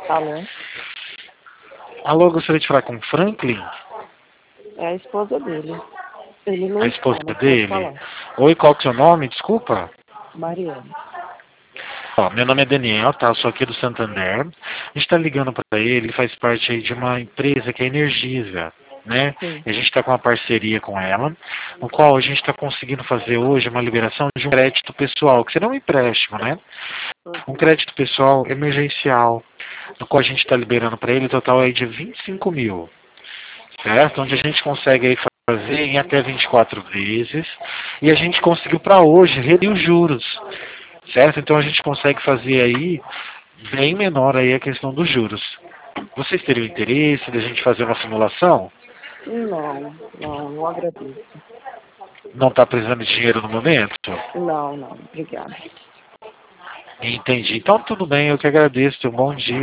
Alô? Alô, gostaria de falar com o Franklin, É a esposa dele. Ele não a está, esposa mas pode dele. falar. Oi, qual que é o seu nome? Desculpa. Mariana. Ó, meu nome é Daniel, tá? Eu sou aqui do Santander. A gente está ligando para ele faz parte aí de uma empresa que é a Energisa, né? Sim. E a gente está com uma parceria com ela, no qual a gente está conseguindo fazer hoje uma liberação de um crédito pessoal, que será um empréstimo, né? Um Uhum. crédito pessoal emergencial, no qual a gente está liberando para ele, o total aí de 25 mil, certo? Onde a gente consegue aí fazer em até 24 vezes, e a gente conseguiu para hoje reduzir os juros, certo? Então a gente consegue fazer aí bem menor aí a questão dos juros. Vocês teriam interesse de a gente fazer uma simulação? Não agradeço. Não está precisando de dinheiro no momento? Não, obrigada. Entendi. Então tudo bem, eu que agradeço. Um bom dia.